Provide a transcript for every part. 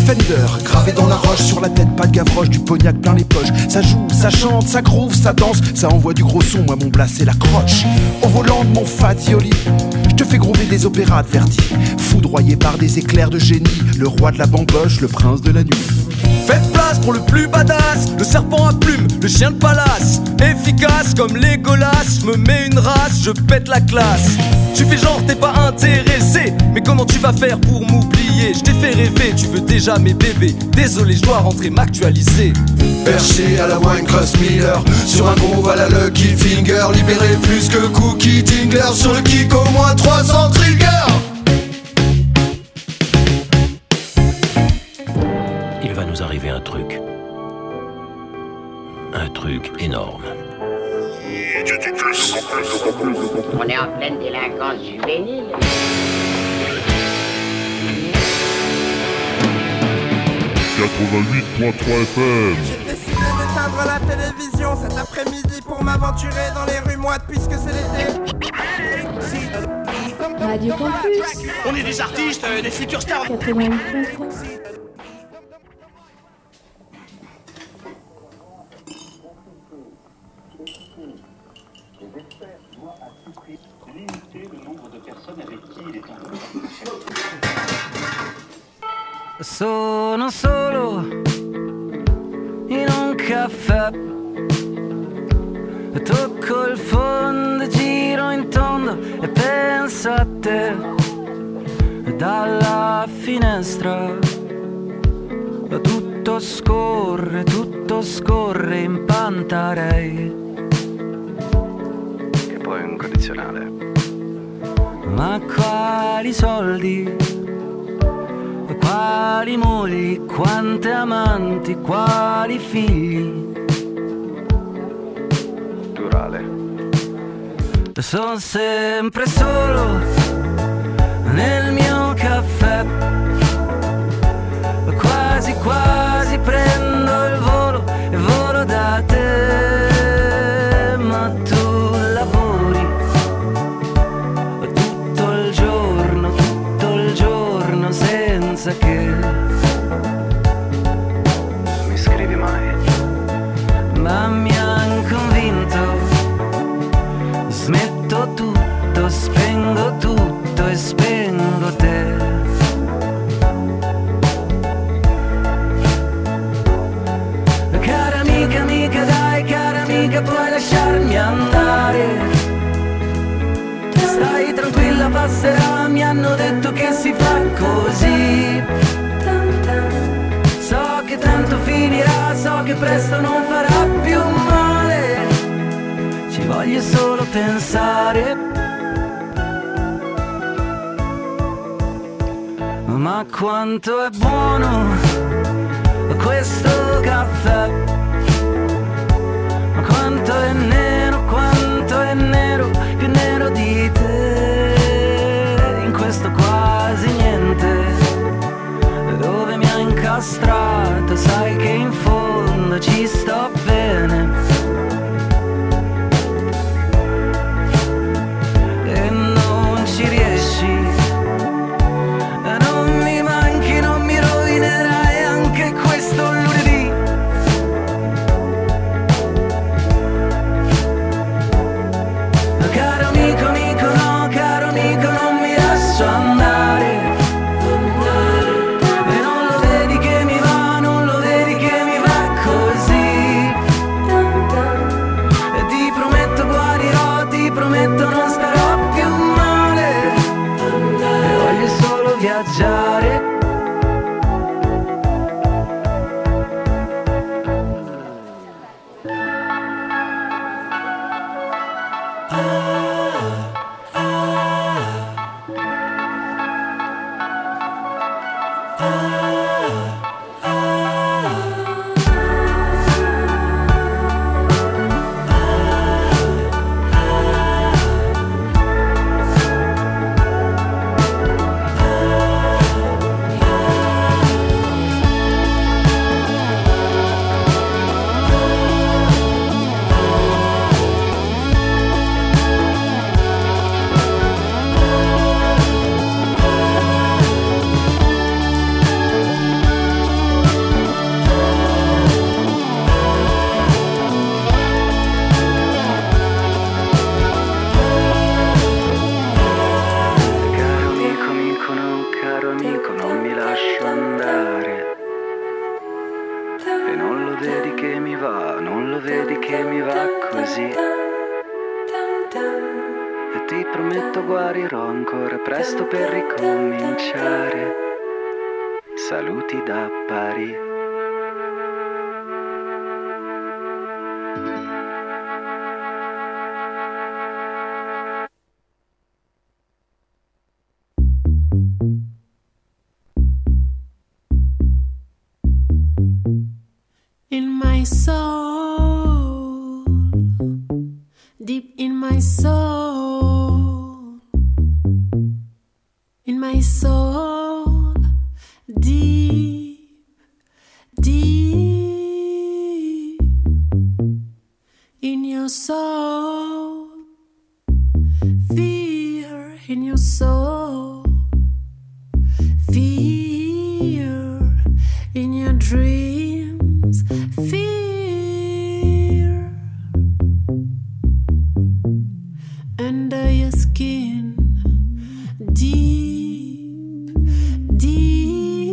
Fender, gravé dans la roche, sur la tête, pas de Gavroche, du cognac plein les poches. Ça joue, ça chante, ça groove, ça danse, ça envoie du gros son, moi mon blas c'est la croche. Au volant de mon Fatioli, je te fais groover des opéras de Verdi. Foudroyé par des éclairs de génie, le roi de la bamboche, le prince de la nuit. Faites place pour le plus badass, le serpent à plumes, le chien de palace. Efficace comme Legolas, me mets une race, je pète la classe. Tu fais genre t'es pas intéressé, mais comment tu vas faire pour m'oublier? Je t'ai fait rêver, tu veux déjà mes bébés. Désolé, je dois rentrer m'actualiser. Perché à la Wine Cross Miller, sur un groove à la Lucky Finger, libéré plus que Cookie Dingler, sur le kick au moins 300 triggers. Il va nous arriver un truc énorme. On est en pleine délinquance juvénile. FM. J'ai décidé d'éteindre la télévision cet après-midi pour m'aventurer dans les rues moites puisque c'est l'été. Radio Campus. On est des artistes, des futurs stars. 88.3. Sono solo in un caffè, tocco il fondo, giro in tondo e penso a te. Dalla finestra tutto scorre in Pantarei, che poi è un condizionale. Ma quali soldi? Quali mogli, quante amanti, quali figli? Plurale. Sono sempre solo nel mio caffè, quasi quasi prendo il volo e volo da te, ma tu lavori tutto il giorno senza che mi scrivi mai, ma mi han convinto. Smetto tutto, spengo tutto e spengo te. Cara amica, amica, dai, cara amica, puoi lasciarmi andare. Stai tranquilla, passerà, mi hanno detto che si fa così. So che tanto finirà, so che presto non farà più male. Ci voglio solo pensare. Ma quanto è buono questo caffè. Ma quanto è nero, più nero di te. In questo quasi niente, dove mi ha incastrato, sai che in fondo ci sto bene. E non ci riesci, non mi manchi, non mi rovinerai anche questo lunedì. Caro amico, amico, no, caro amico, non mi lascio andare. E non lo vedi che mi va, non lo vedi che mi va così. E ti prometto guarirò, ti prometto non starò più male. E voglio solo viaggiare. così. E ti prometto guarirò ancora presto per ricominciare. Saluti da Parigi. In my soul, deep in my soul, in my soul, deep, deep, in your soul, fear in your soul, fear in your dreams, fear under your skin, deep, deep,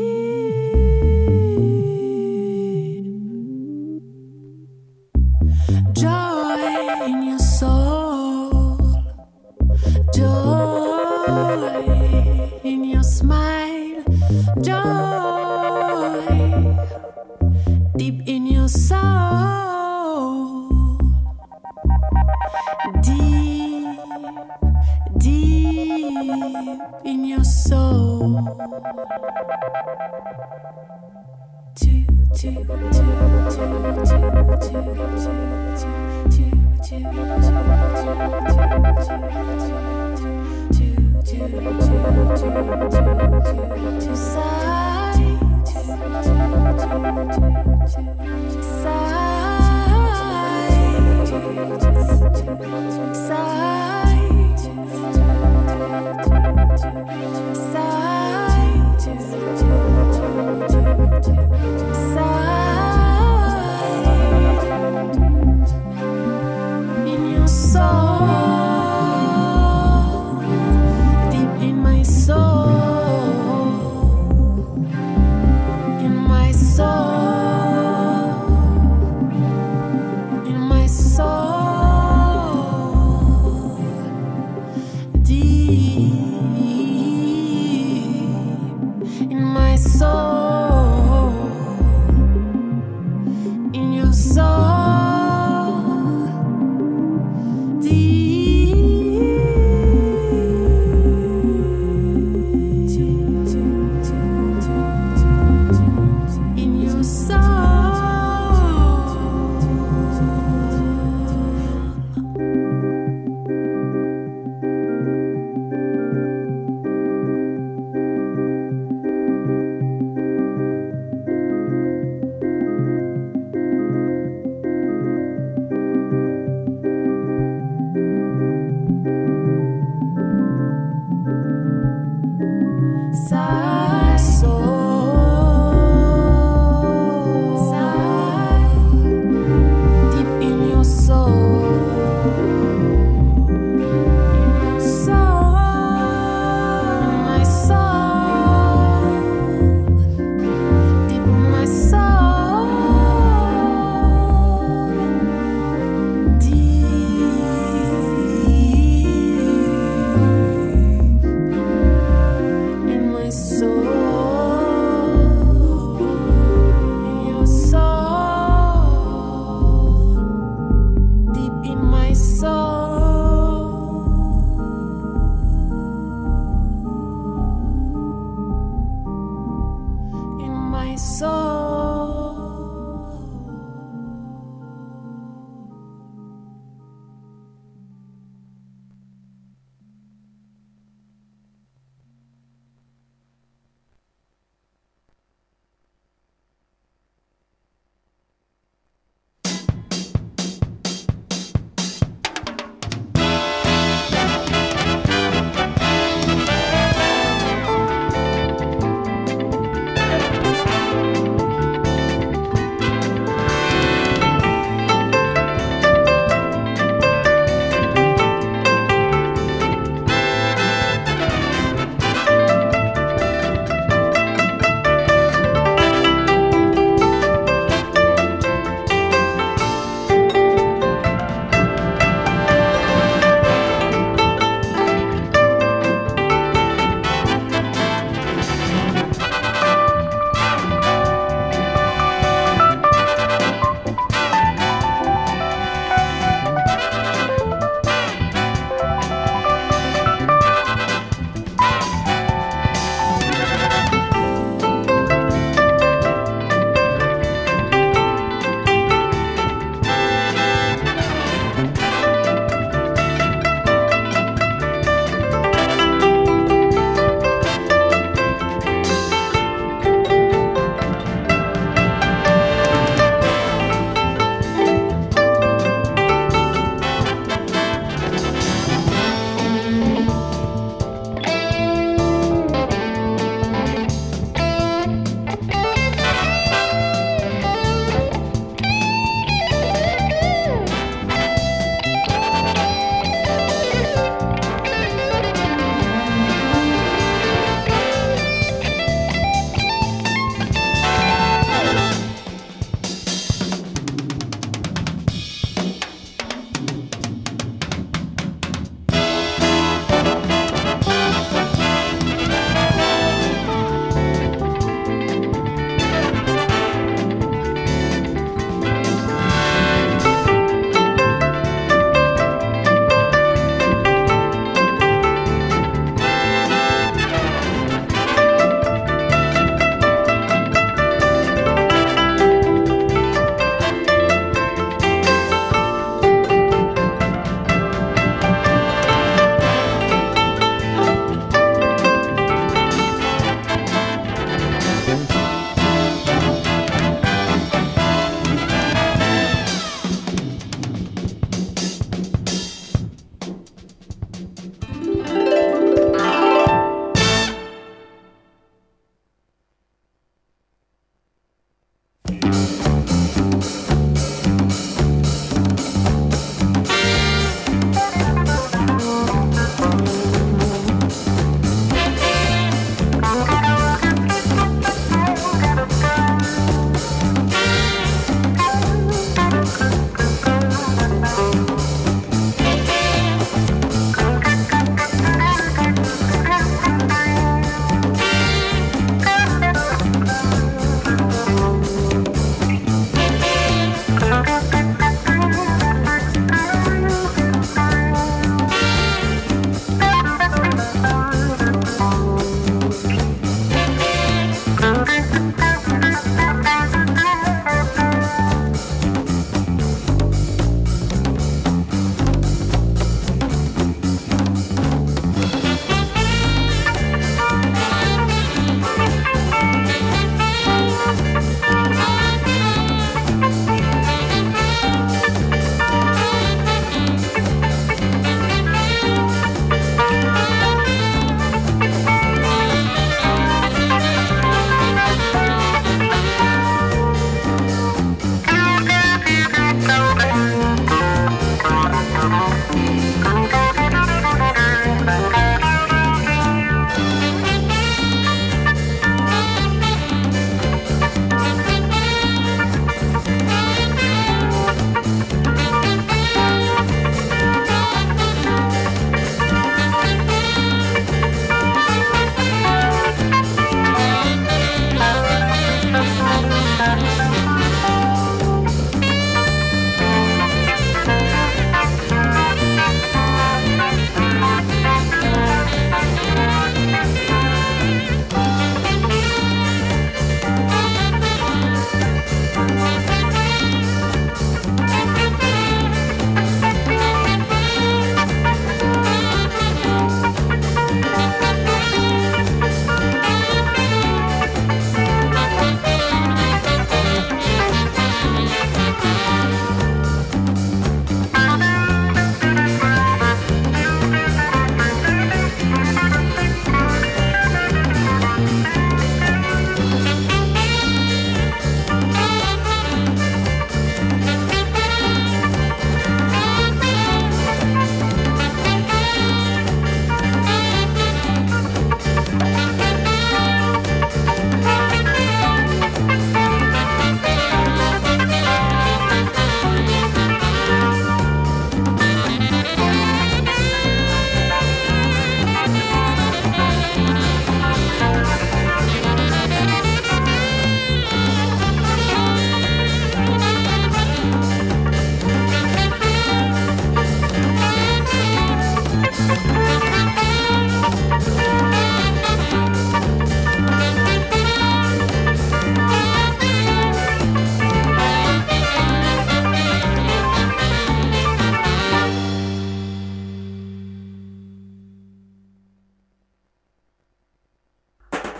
joy in your soul, joy in your smile, joy deep in your soul, deep, deep in your soul.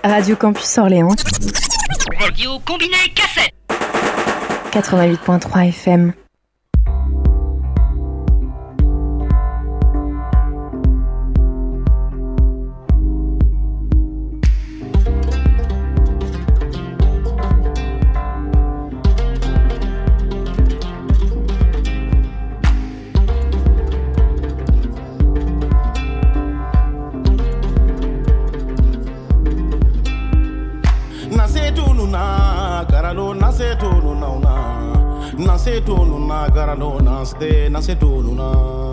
Radio Campus Orléans. Radio combiné cassette. 88.3 FM. Nase tununa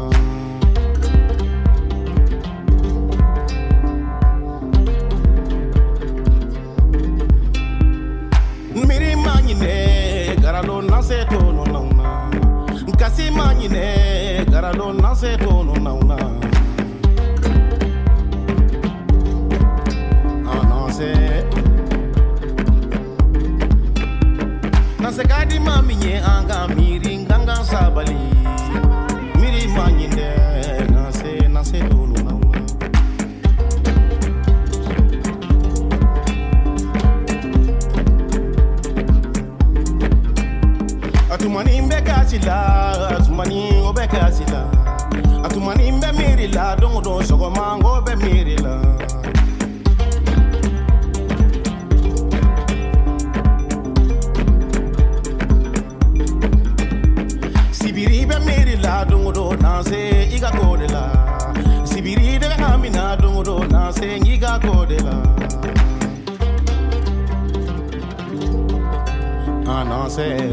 miri manyine garalo nase tununa kasi manyine garalo nase tununa anase nase kadi maminye anga miri nganga sabali manyinde nase dulu nauna atumani mbe kasila atumani obe kasila atumani mbe mirila dongo do sogo mango be mirila sibiri be mirila dongo do nase iga kodela sibiri de amina dongo do nase iga kodela anase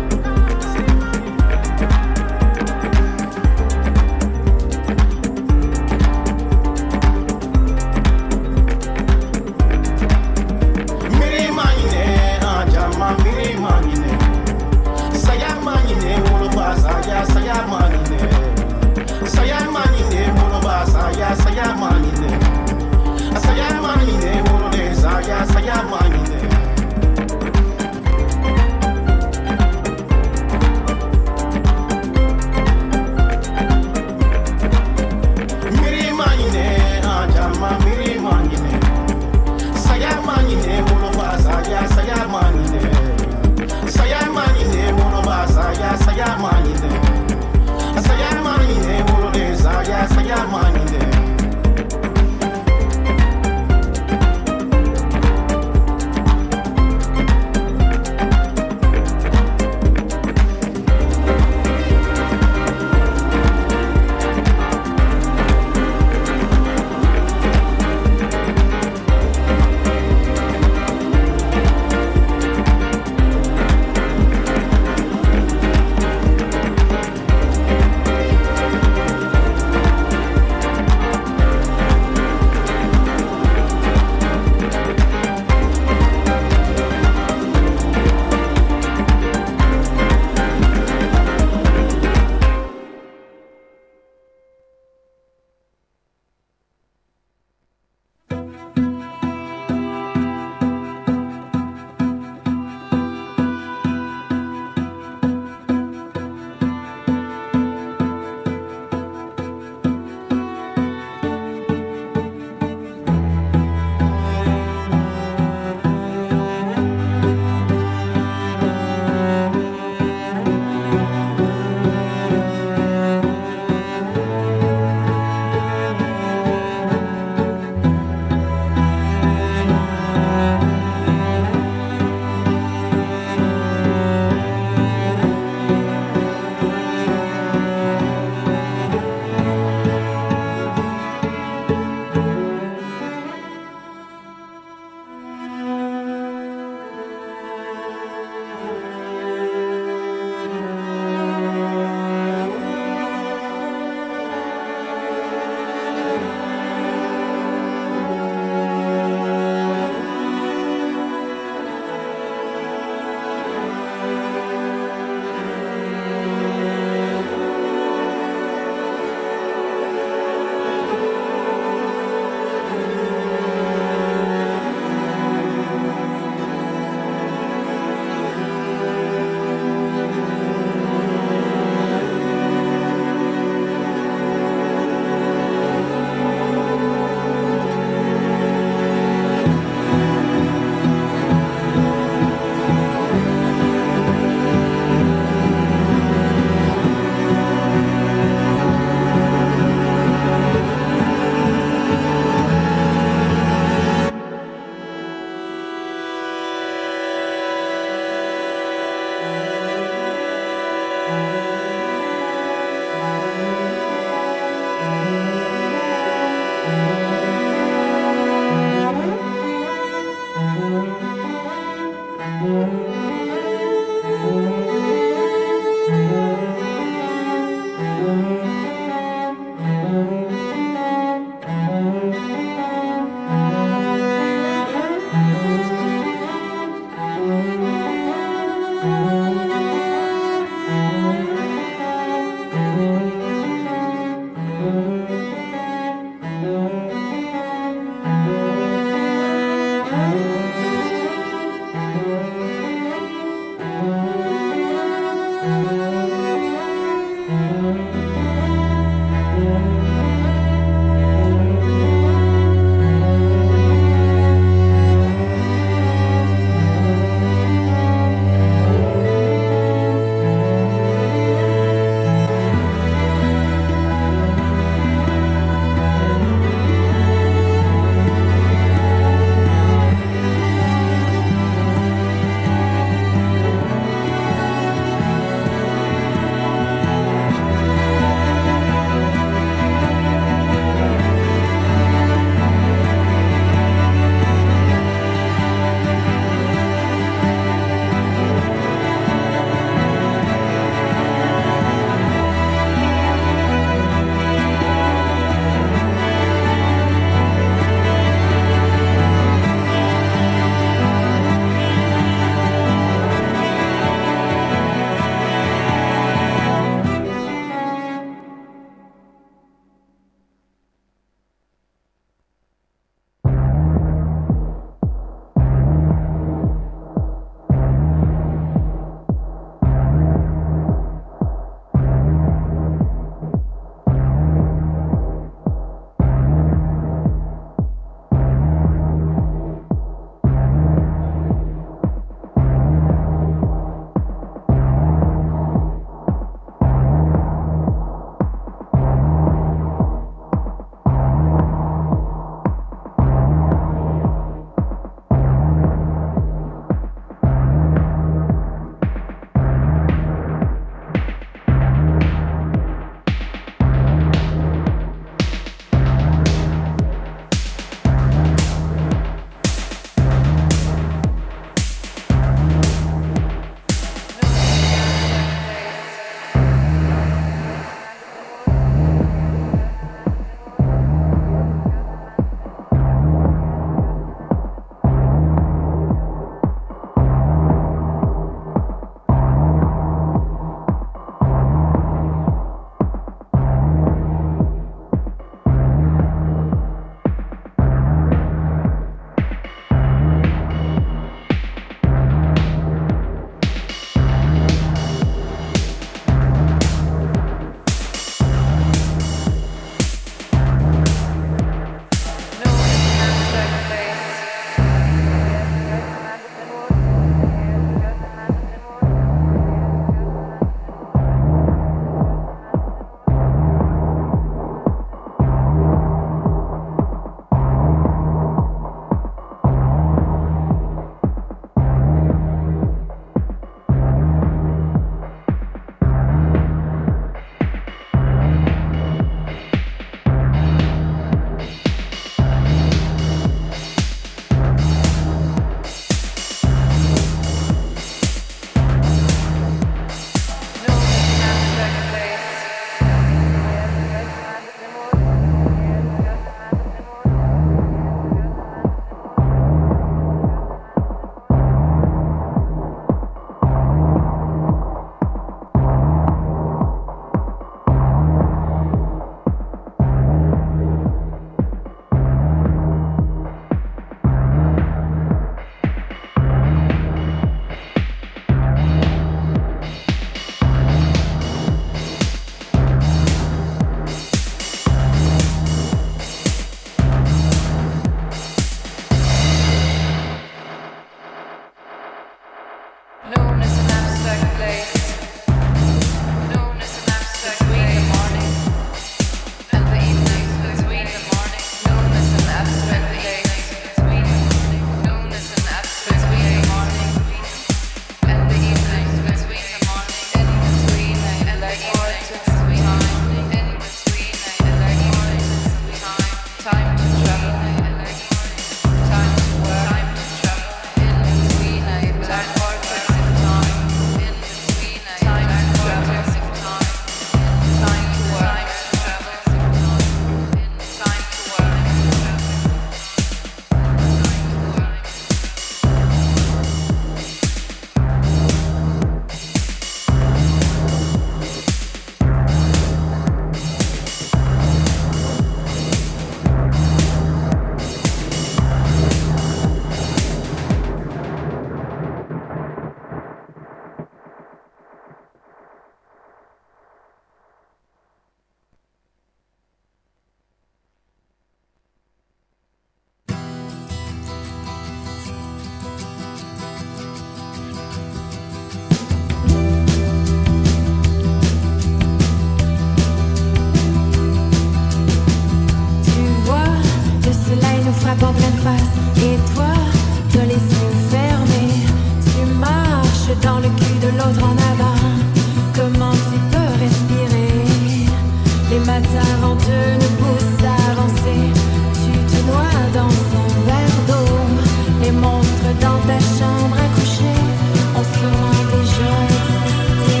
matin venteux nous pousse à avancer. Tu te noies dans son verre d'eau. Les monstres dans ta chambre à coucher ont sûrement déjà existé.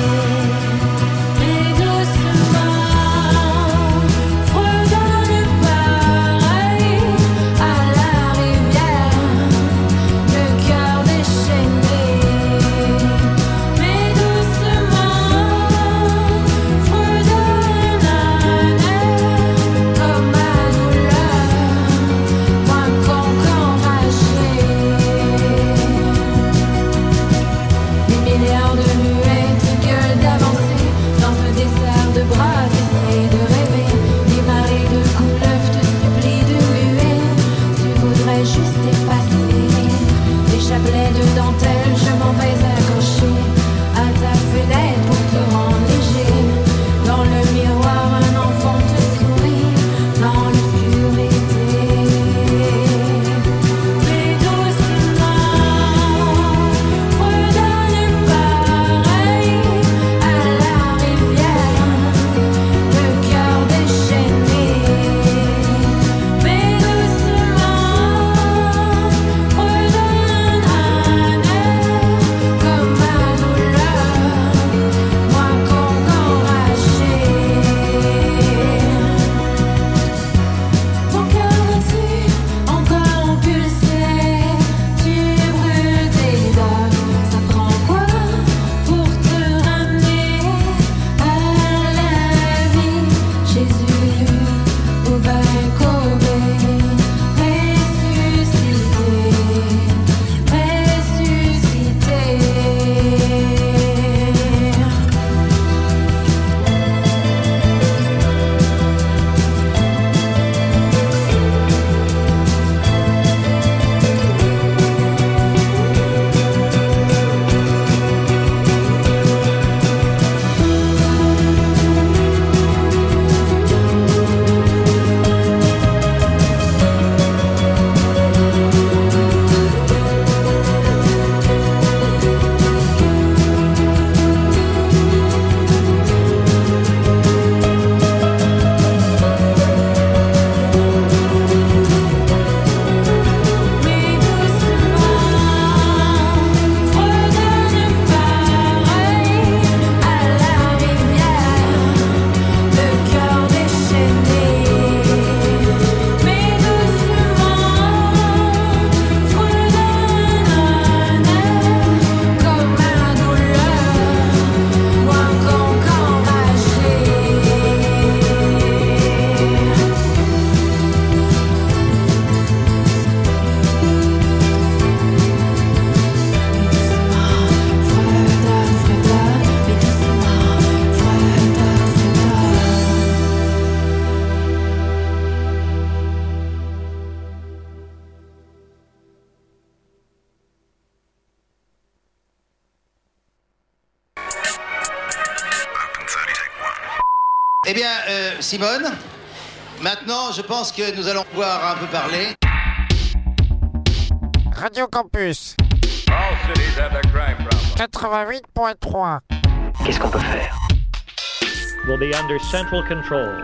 Mais doucement, fredonne pareil à la rivière, le cœur déchaîné. Mais doucement, fredonne un air comme ma douleur, moins con qu'enragé. Des milliards de muettes gueules d'avancer dans ce dessert de bras, t'essayes de rêver. Des marées de couleuvres te supplient de huer. Tu voudrais juste effacer des chapelets de dentelle. Je m'en vais accrocher à ta fenêtre pour te rendre léger. Dans le miroir, un enfant te sourit dans l'obscurité. Mais doucement, redonne pareil à la rivière, le cœur déchaîné. Mais doucement, redonne un air comme ma douleur, moins con qu'enragé. Ton cœur battu, encore impulsé, tu brûles tes doigts. Ça prend quoi pour te ramener à la vie? Jésus, au Kobe, ressuscité, Eh bien, Simone, maintenant, je pense que nous allons pouvoir un peu parler. Radio Campus 88.3. Qu'est-ce qu'on peut faire? Will be under central control.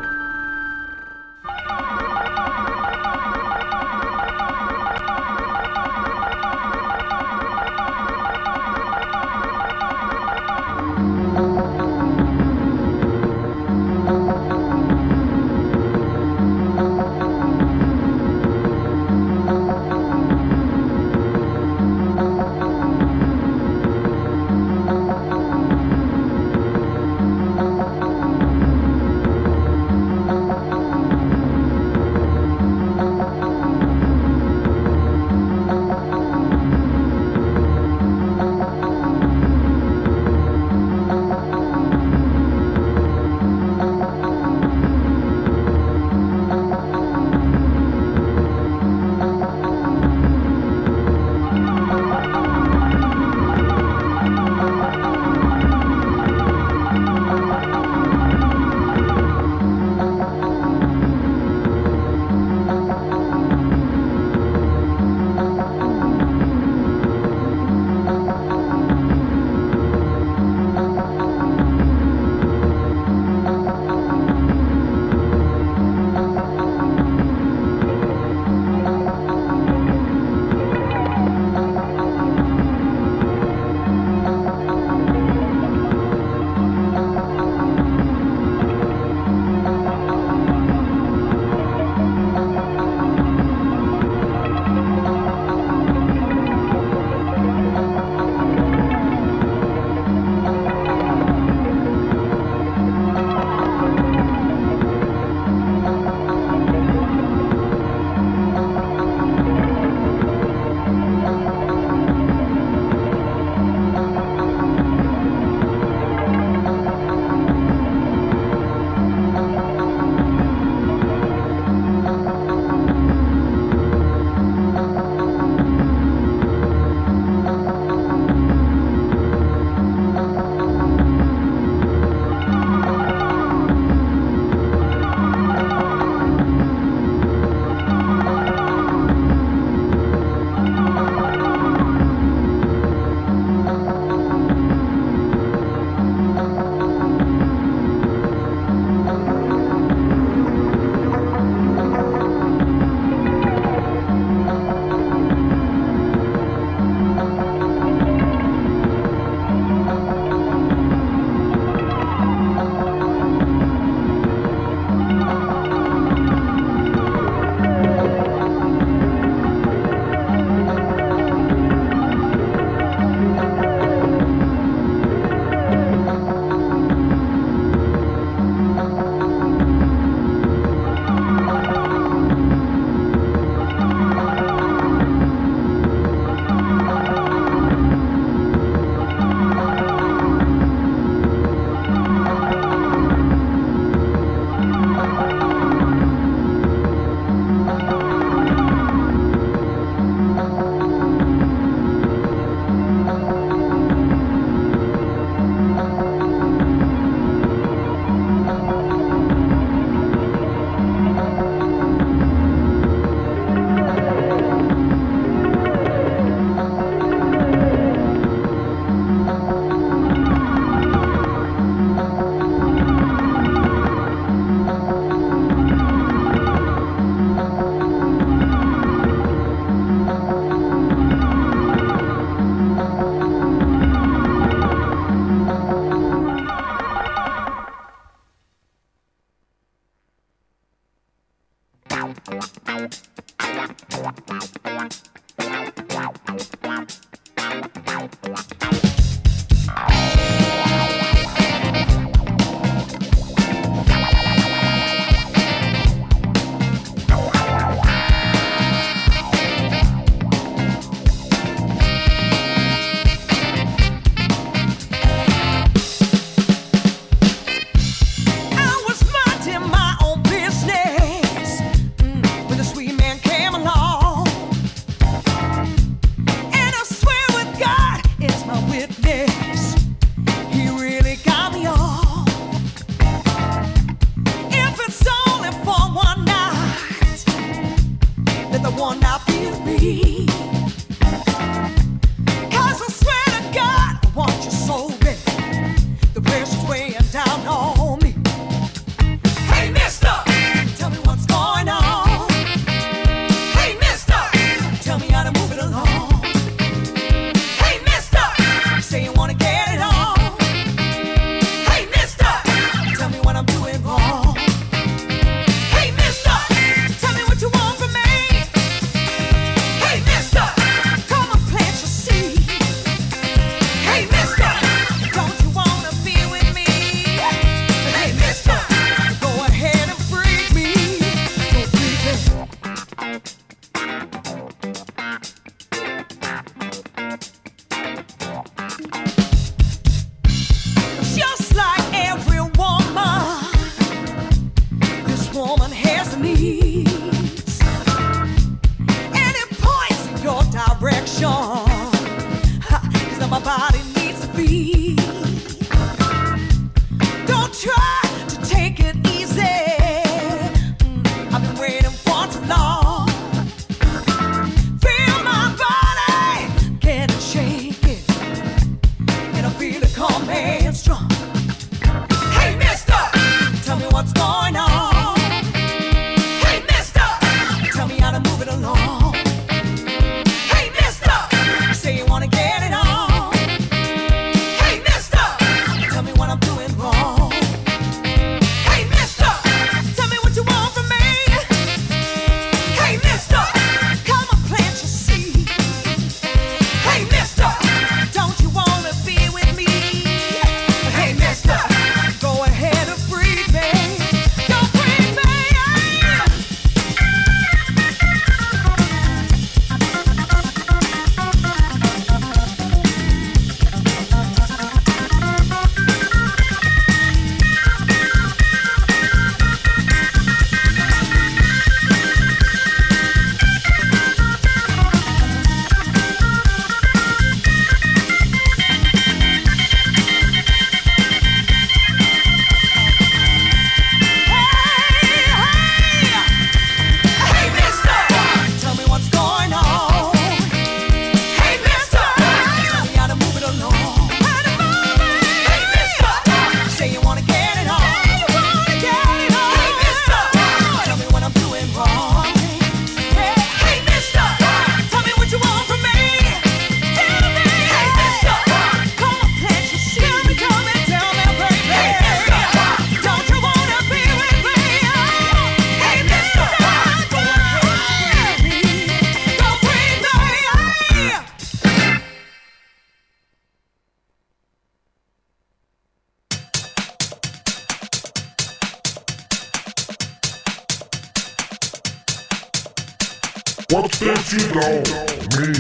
What's that you gon' me?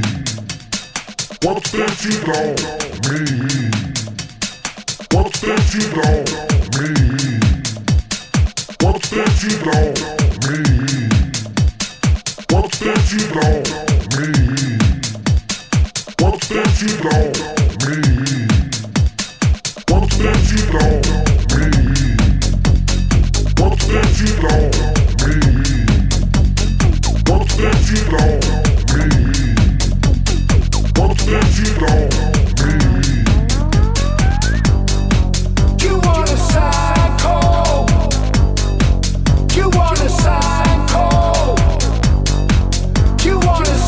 What's that you gon' me? What's that you gon' me? What's that you gon' me? What's that you gon' me? What's that you gon' me? What's that you gon' me? What's that you gon' me? What's that you gon' me? What's that you gon' me? You want a psycho? You want a psycho? You want a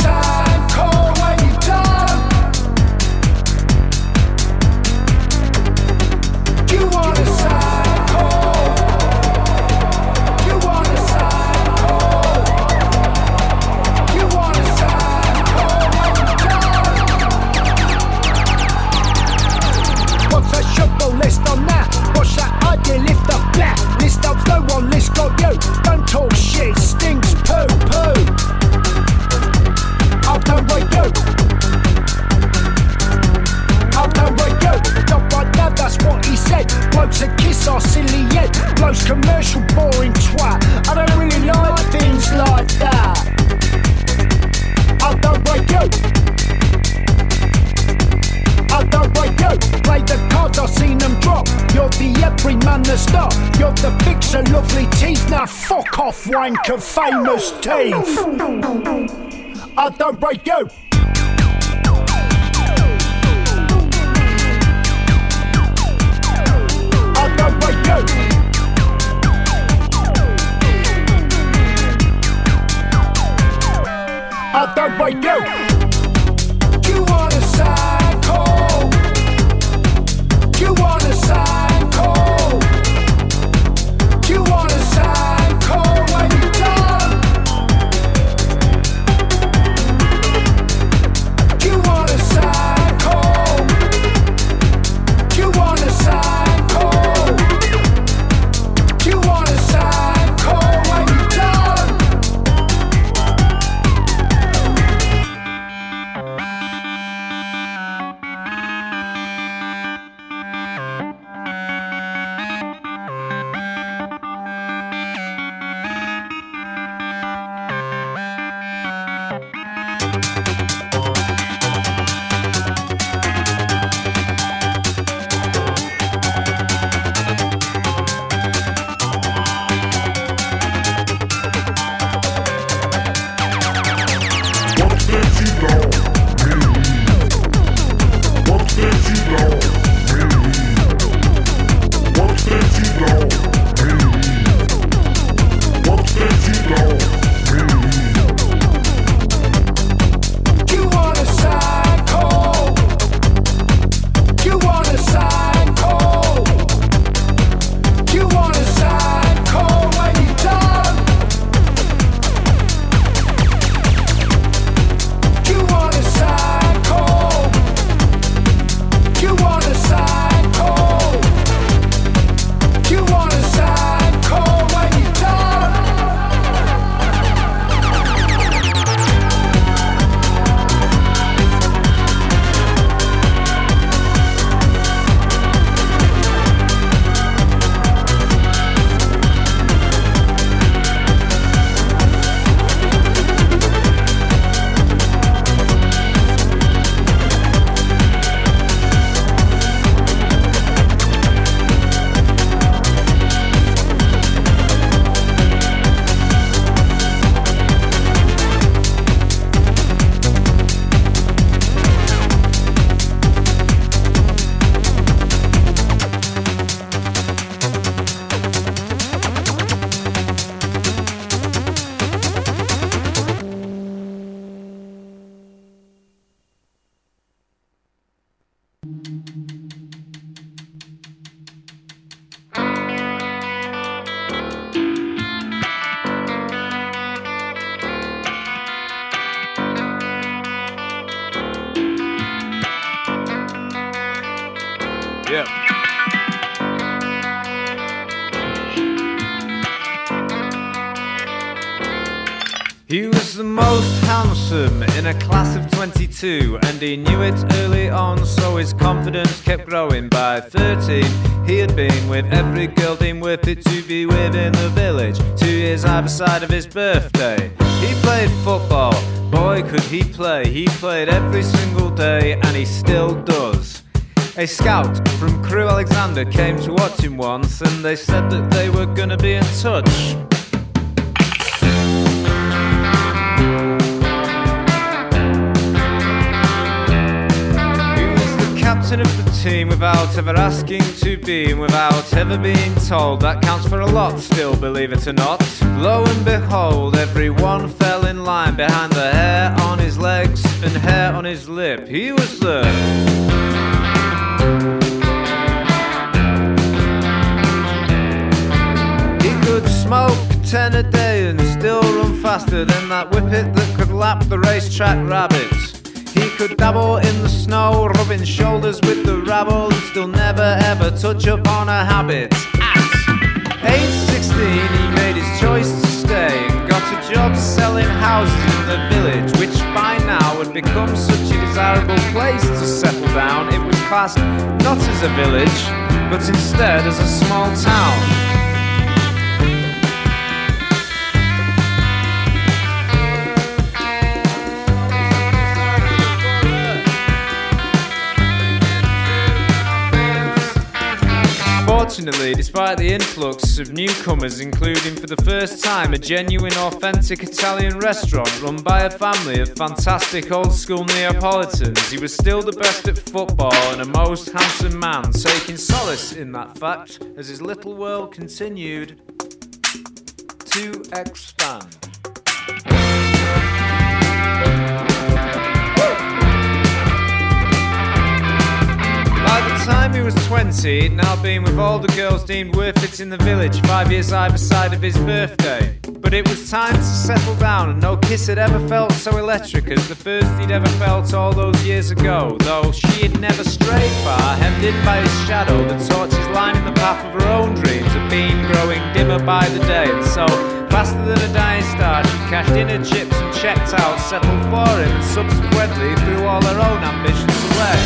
most commercial boring twat. I don't really like things like that. I don't like you. I don't like you. Play the cards, I've seen them drop. You're the everyman, the star. You're the fixer, lovely teeth. Now fuck off, wanker, famous teeth. I don't break you. I don't break you. I don't break you. You want a psycho? You want a psycho? You want a psycho when you're done? You want a psycho? You want a psycho? You want a psycho when you're done? He was the most handsome in a class of 22, and he knew it early on, so his confidence kept growing. By 13, he had been with every girl deemed worth it to be with in the village. 2 years either side of his birthday. He played football, boy could he play. He played every single day, and he still does. A scout from Crewe Alexander came to watch him once, and they said that they were gonna be in touch. Captain of the team without ever asking to be, and without ever being told. That counts for a lot still, believe it or not. Lo and behold, everyone fell in line behind the hair on his legs and hair on his lip. He was the He could smoke 10 a day and still run faster than that whippet that could lap the racetrack rabbits. He could dabble in the snow, rubbing shoulders with the rabble, and still never ever touch up on a habit. At age 16 he made his choice to stay and got a job selling houses in the village, which by now had become such a desirable place to settle down. It was classed not as a village, but instead as a small town. Unfortunately, despite the influx of newcomers, including for the first time a genuine, authentic Italian restaurant run by a family of fantastic old-school Neapolitans, he was still the best at football and a most handsome man, taking solace in that fact as his little world continued to expand. By the time he was 20, he'd now been with all the girls deemed worth it in the village, 5 years either side of his birthday. But it was time to settle down, and no kiss had ever felt so electric as the first he'd ever felt all those years ago. Though she had never strayed far, hemmed in by his shadow, the torches lining the path of her own dreams had been growing dimmer by the day. And so, faster than a dying star, she cashed in her chips and checked out, settled for him, and subsequently threw all her own ambitions away.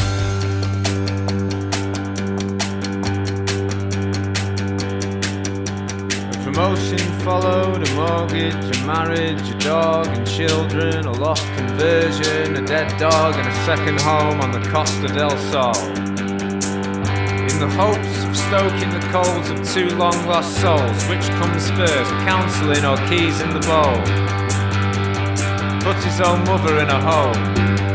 Promotion followed, a mortgage, a marriage, a dog and children, a lost conversion, a dead dog and a second home on the Costa del Sol. In the hopes of stoking the coals of two long lost souls, which comes first, counselling or keys in the bowl? Put his own mother in a home.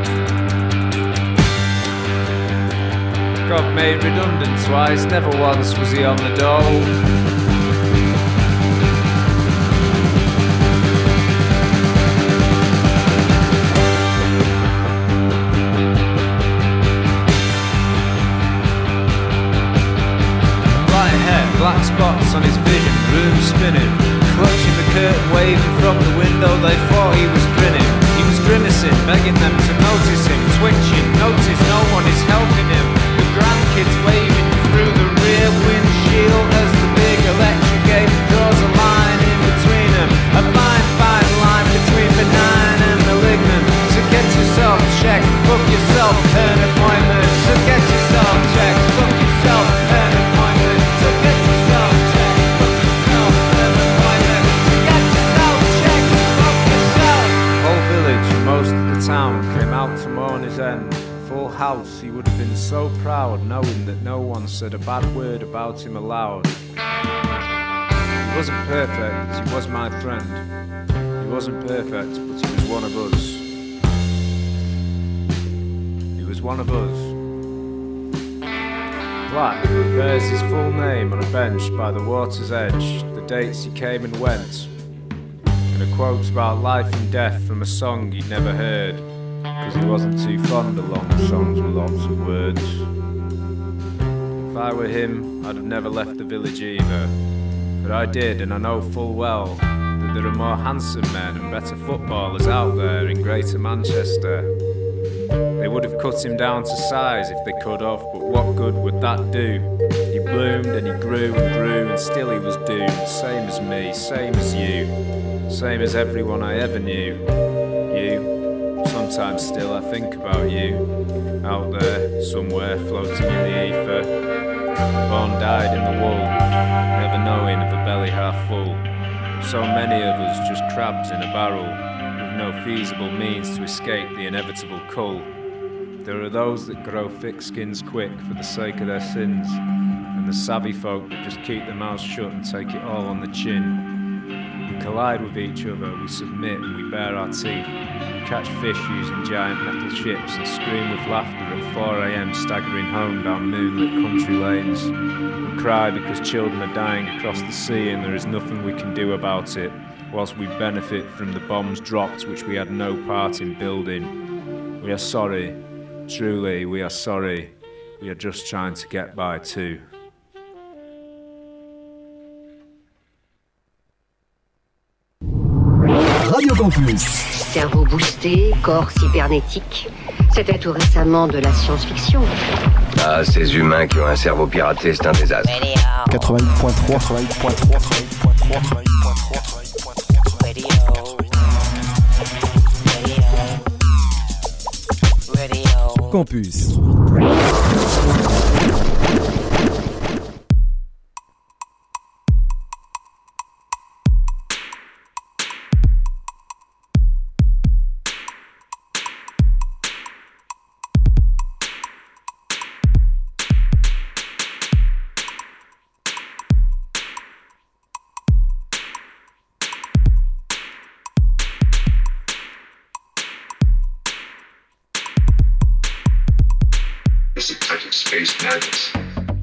God made redundant twice, never once was he on the dole. Black spots on his vision, room spinning, clutching the curtain, waving from the window, they thought he was grinning. He was grimacing, begging them to notice him, twitching, notice no one is helping him. The grandkids waving through the rear windshield as the big electric gate draws a line in between them. A fine line between benign and malignant. So get yourself checked, book yourself an appointment. So get yourself checked, book yourself an appointment. So get yourself checked, book yourself an appointment. So get yourself checked, book yourself. Whole village and most of the town came out to mourn his end. Full house, he would have been so proud, knowing that no one said a bad word about him aloud. He wasn't perfect, he was my friend. He wasn't perfect, but he was one of us. He was one of us. Black bears his full name on a bench by the water's edge, the dates he came and went, and a quote about life and death from a song he'd never heard, because he wasn't too fond of long songs with lots of words. If I were him, I'd have never left the village either, but I did, and I know full well that there are more handsome men and better footballers out there in Greater Manchester. They would have cut him down to size if they could have, but what good would that do? He bloomed and he grew and grew, and still he was doomed, same as me, same as you, same as everyone I ever knew. You, sometimes still I think about you, out there, somewhere, floating in the ether. Born died in the wool, never knowing of a belly half full. So many of us just crabs in a barrel, with no feasible means to escape the inevitable cull. There are those that grow thick skins quick for the sake of their sins, and the savvy folk that just keep their mouths shut and take it all on the chin. We collide with each other, we submit and we bare our teeth. We catch fish using giant metal ships and scream with laughter at 4 a.m. staggering home down moonlit country lanes. We cry because children are dying across the sea and there is nothing we can do about it, whilst we benefit from the bombs dropped which we had no part in building. We are sorry. Truly, we are sorry. We are just trying to get by too. Radio Campus. Cerveau boosté, corps cybernétique. C'était tout récemment de la science-fiction. Ah, ces humains qui ont un cerveau piraté, c'est un désastre. 88.3. Campus. Space Madness.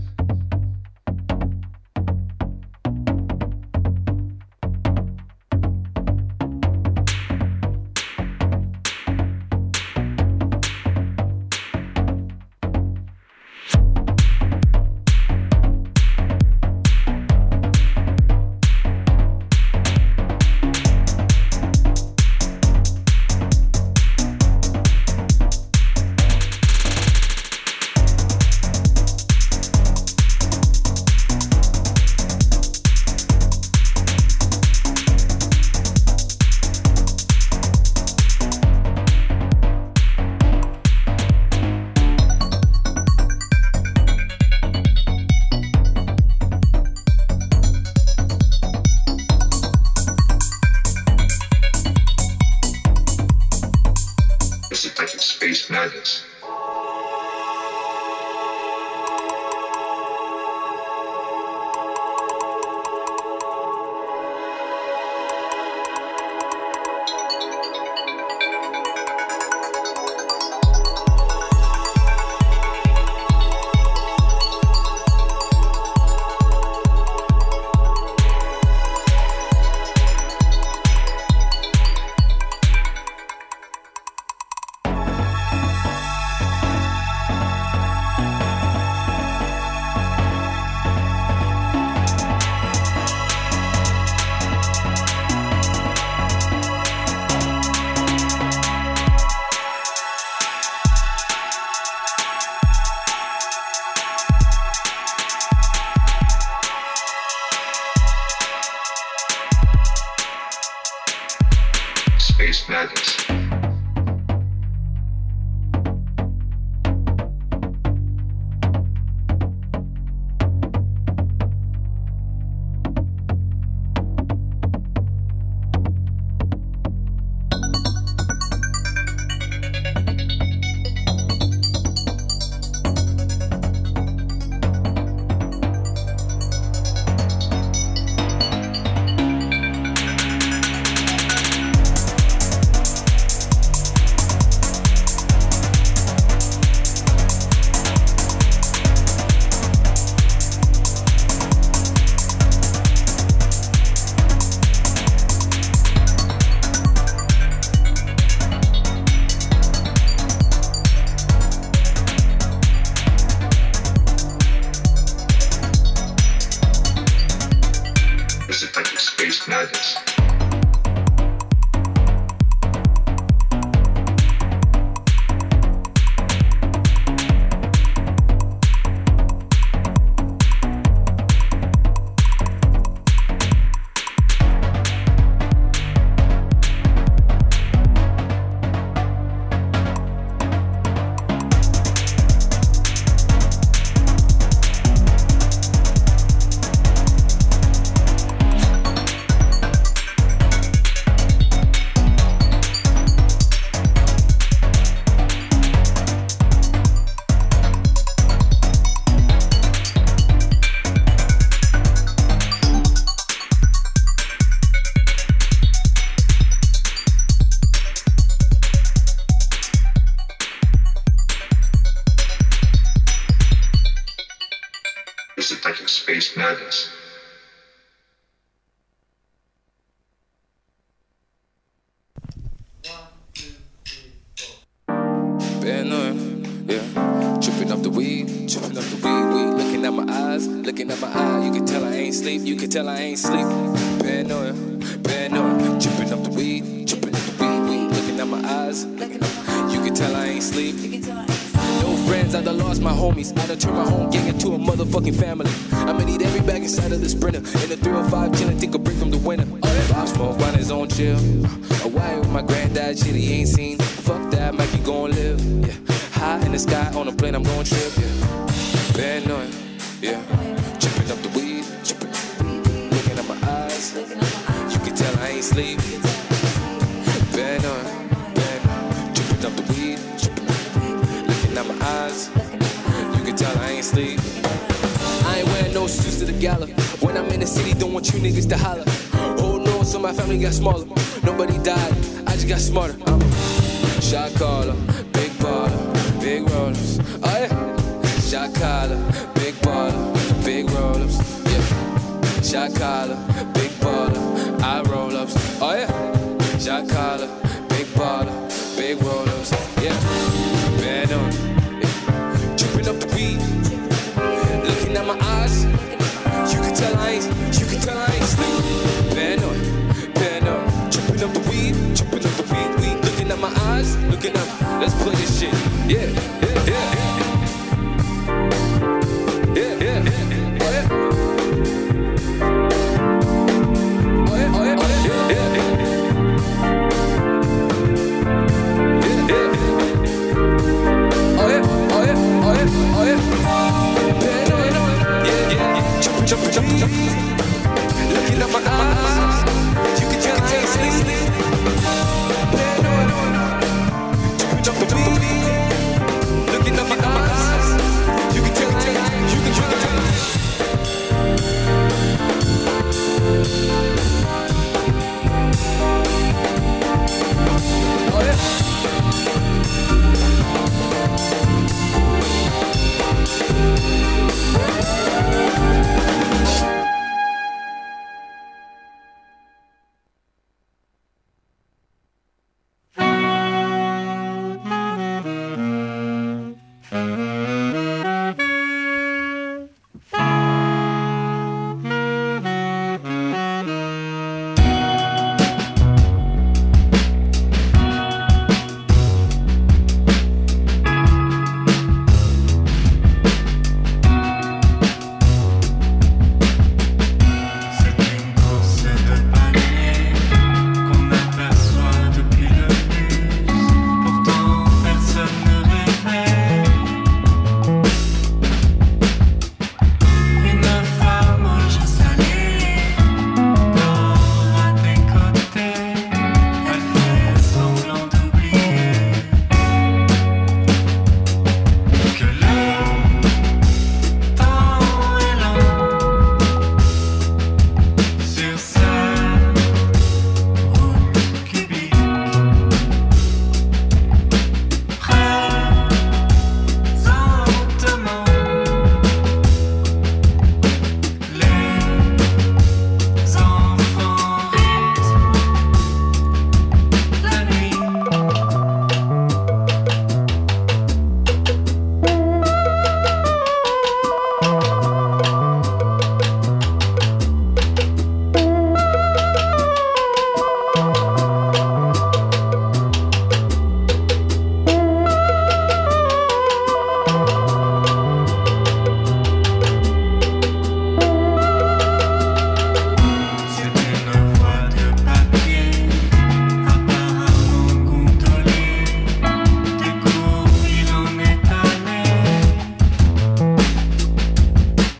Space Madness. Space Madness. Space Madness. This is like Space Madness. Yeah, tripping up the weed, weed. Looking at my eyes, you can tell I ain't sleep, Paranoia, tripping up the weed, weed. Looking at my eyes, you can tell I ain't sleep. No friends, I done lost my homies. I done turned my home gang into a motherfucking family. I'ma need every bag inside of the Sprinter. In the 305, chillin', take a break from the winter. Bob Smoke, find his own chill. A white with my granddad, shit he ain't seen. Fuck that, Mikey gon' live. Yeah, high in the sky on a plane, I'm gon' trip. Yeah, paranoid. Yeah, tripping up the weed, looking at my eyes. You can tell I ain't sleep. Paranoid, tripping up the weed, looking at my eyes. You can tell I ain't sleep. I ain't wearing no suits to the gala. When I'm in the city, don't want you niggas to holler. Hold on, so my family got smaller. Nobody died, I just got smarter. I'm a shot caller, big baller, big rollers. Oh yeah, Shot collar, big baller, big roll-ups, yeah. Shot collar, big baller, I roll-ups, oh yeah. Shot collar, big baller, big roll-ups, yeah. Man on, yeah. Dripping up the beat, looking at my eyes. You can tell I ain't sleep. Man on, dripping up the weed, looking at my eyes, looking up. Let's play this shit, yeah. Jump.